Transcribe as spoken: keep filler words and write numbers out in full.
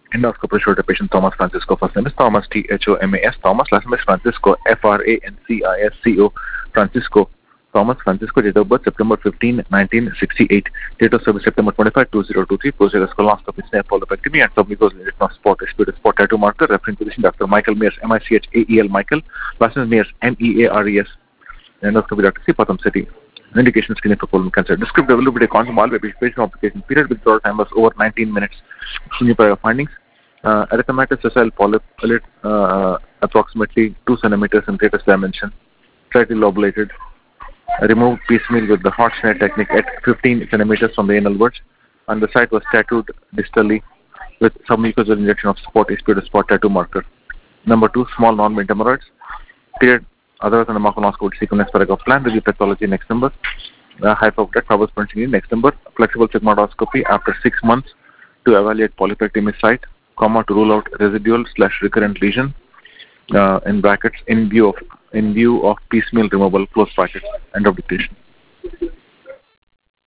Endoscopy showed the patient Thomas Francisco. First name is Thomas, T H O M A S, Thomas. Last name is Francisco, F R A N C I S C O, Francisco. Thomas Francisco, date of birth September fifteenth, nineteen sixty-eight. Date of service September twenty-fifth, two thousand twenty-three. Procedure colonoscopy, snap, polypectomy, and submucosal retinal spot, expert spot tattoo marker. Referring physician Doctor Michael Mears, M I C H A E L Michael. Last name is Mears, M E A R E S. Endoscopy Doctor C. Patham City. Indication screening for colon cancer. Descriptive availability quantum all patient application period withdrawal time was over nineteen minutes. Prior findings. Uh, erythematous sessile polyp, uh, approximately two centimeters in greatest dimension. Slightly lobulated. Removed piecemeal with the hot snare technique at fifteen centimeters from the anal verge, and the site was tattooed distally with submucosal injection of spot expert spot tattoo marker. Number two, small non-mint hemorrhoids. Period other than the macronoscopic sequence paragraph plan. Review pathology next number. Uh, hypoptic troubles punching next number. Flexible sigmoidoscopy after six months to evaluate polypectomy site, comma to rule out residual slash recurrent lesion. Uh, in brackets in view of in view of piecemeal removal, close brackets. End of dictation.